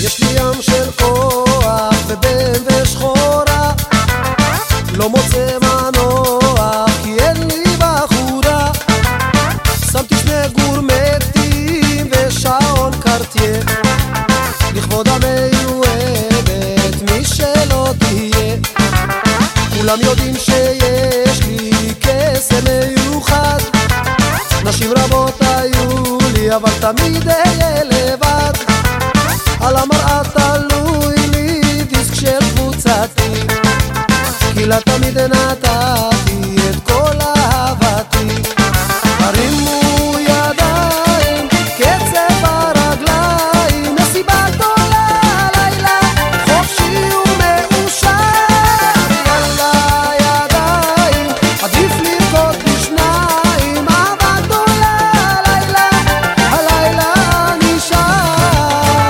יש לי ים של כוח ובן ושחורה, לא מוצא מנוח כי אין לי בחורה. שמתי שני גורמטים ושעון קרטייה, לכבוד המיועדת מי שלא תהיה. כולם יודעים שיש לי קסם מיוחד, נשים רבות היו לי אבל תמיד אהיה לבד. על המראה תלוי לי דיסק של קבוצתי, כי לה תמיד נתתי את כל אהבתי. הרימו ידיים, קצב הרגליים, מסיבה גדולה לילה, חופשי ומאושר. יאללה ידיים, עדיף לרקוד בשניים, אהבה גדולה לילה, הלילה נשאר.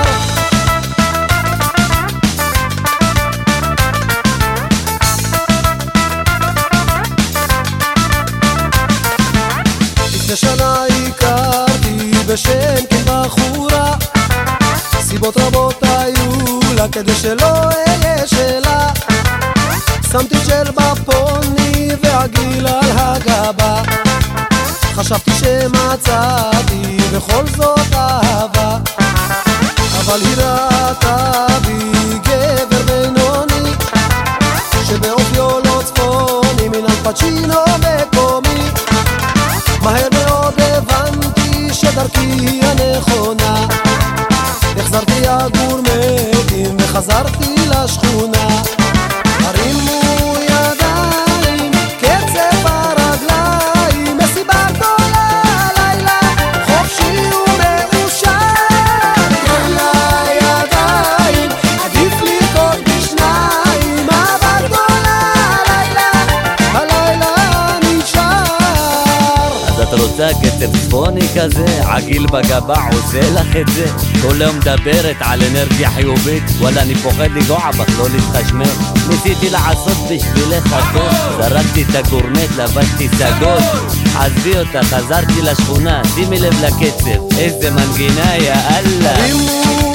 לפני שנה הכרתי בשם כבחורה, סיבות רבות היו לה כדי שלא אהיה שלה. שמתי ג'ל בפוני והגיל על הגבה, חשבתי שמצאתי בכל זאת אהבה. אבל היא ראתה בי גבר בינוני, שבאופיו לא צפוני, מן אלפצ'ינו מקומי. מהר מאוד הבנתי שדרכי היא הנכונה, החזרתי הגורמטים וחזרתי לשכונה. הרימו ידיים, קצב הרגליים, מסיבה גדולה לילה, חופשי ומאושר. יאללה ידיים, עדיף לרקוד בשניים, אהבה גדולה לילה, הלילה נשאר. אז את רוצה קצב צפוני כזה, עגיל בגבה עושה לך את זה. כל היום מדברת על אנרגיה חיובית, וואלה אני פוחד לגוע בך, לא להתחשמל. ניסיתי לעשות בשבילך הכל, זרקתי את הגורנט, לבשתי סגול. עזבי אותה, חזרתי לשכונה, שימי לב לקצב, איזה מנגינה יא אללה.